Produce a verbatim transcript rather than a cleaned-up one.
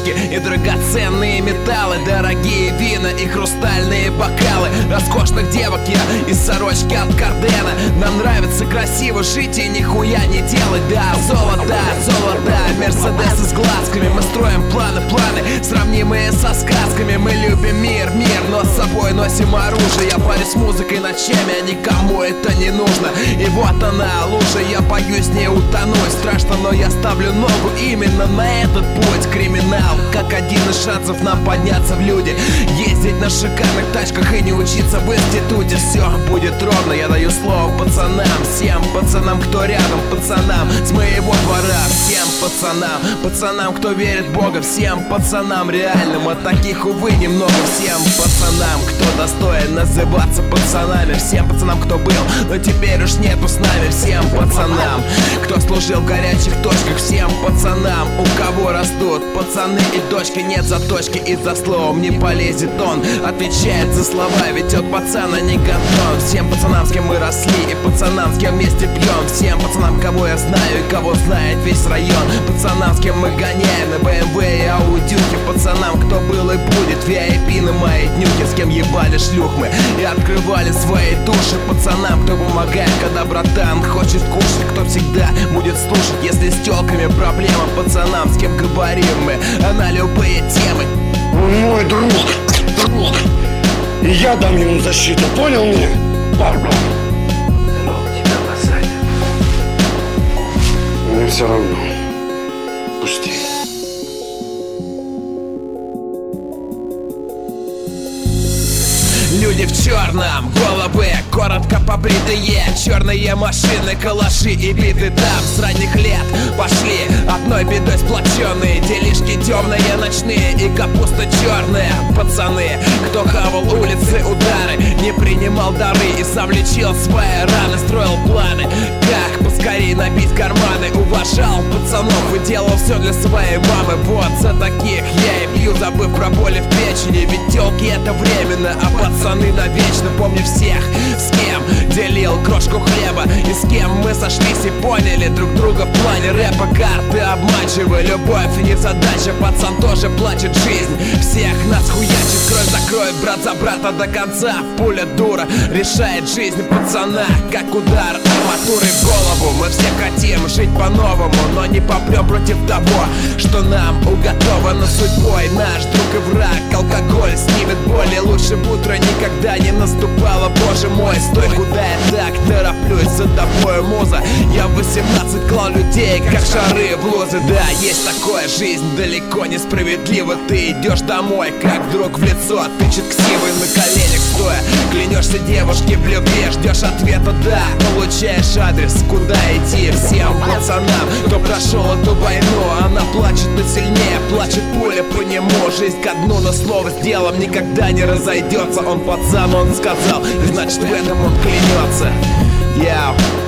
ручки и драгоценные металлы, дорогие вина и хрустальные бокалы, роскошных девок я из сорочки от Кардена. Нам нравится красиво жить и нихуя не делать. Да, золото, золото, мерседесы с глазками. Мы строим планы, планы, сравнимые со сказками. Мы любим мир, мир, но с собой носим оружие. Я парюсь с музыкой ночами, а никому это не нужно. И вот она, лужа, я боюсь не утонуть. Страшно, но я ставлю ногу именно на этот путь. Криминал, как один из шансов нам подняться в люди. Ездить на шикарных тачках и не учиться в институте. Все будет ровно, я даю слово пацанам. Всем пацанам, кто рядом, пацанам с моего двора. Всем пацанам, пацанам, кто верит в Бога. Всем пацанам реальным, а таких, увы, немного. Всем пацанам, кто достоин называться пацанами. Всем пацанам, кто был, но теперь уж нету с нами. Всем пацанам, кто служил в горячих точках. Всем пацанам, у кого растут пацаны и дочки. Нет заточки, и за словом не полезет он. Отвечает за слова, ведь от пацана не гандон. Всем пацанам, с кем мы росли, и пацанам, с кем вместе пьем. Всем пацанам, кого я знаю и кого знает весь район. Пацанам, с кем мы гоняем на бэ эм вэ и аудюхи. Пацанам, кто был и будет ви ай пи на моей днюхе. С кем ебали шлюх мы и открывали свои души. Пацанам, кто помогает, когда братан хочет кушать. Кто всегда будет слушать, если с тёлками проблема. Пацанам, с кем говорим мы на любые темы. Он мой друг, друг. И я дам ему защиту, понял меня? Барбар. Тебя посадят. Мне все равно. Пусти. Люди в черном, головы коротко побритые, черные машины, калаши и биты там с ранних лет пошли одной бедой сплоченные. Делишки темные, ночные и капуста черная. Пацаны, кто хавал улицы, удары, не принимал дары и сам лечил свои раны, строил планы, как поскорее набить карманы. Уважал пацанов и делал все для своей мамы. Вот за таких я и бью, забыв про боли в печени. Ведь телки это временно, а пацаны навечно. Помню всех, с кем делил крошку хлеба и с кем мы сошлись и поняли друг друга в плане рэпа. Карты обманчивы, любовь не задача. Пацан тоже плачет, жизнь всех нас хуячит. Кровь закроет брат за брата до конца. Пуля дура решает жизнь пацана, как удар арматуры в голову. Мы все хотим жить по-новому, но не попрем против того, что нам уготовано судьбой. Наш друг и враг, алкоголь снимет боли. Лучше бы утро никогда не наступало, боже мой. Стой, куда я так тороплюсь за тобой, муза. Я в восемнадцать клал людей, как шары в лузы. Да, есть такое, жизнь далеко несправедлива. Ты идешь домой, как друг в лицо тычет ксивой на коленях стоя. Клянешься девушке в любви, ждешь ответа, да. Получаешь адрес, куда идти. Всем пацанам, кто прошел эту войну. Она плачет, но сильнее плачет пуля по нему. Жизнь ко дну, но слово с делом никогда не разойдется. Он пацан, он сказал, значит в этом он клянется. Яу.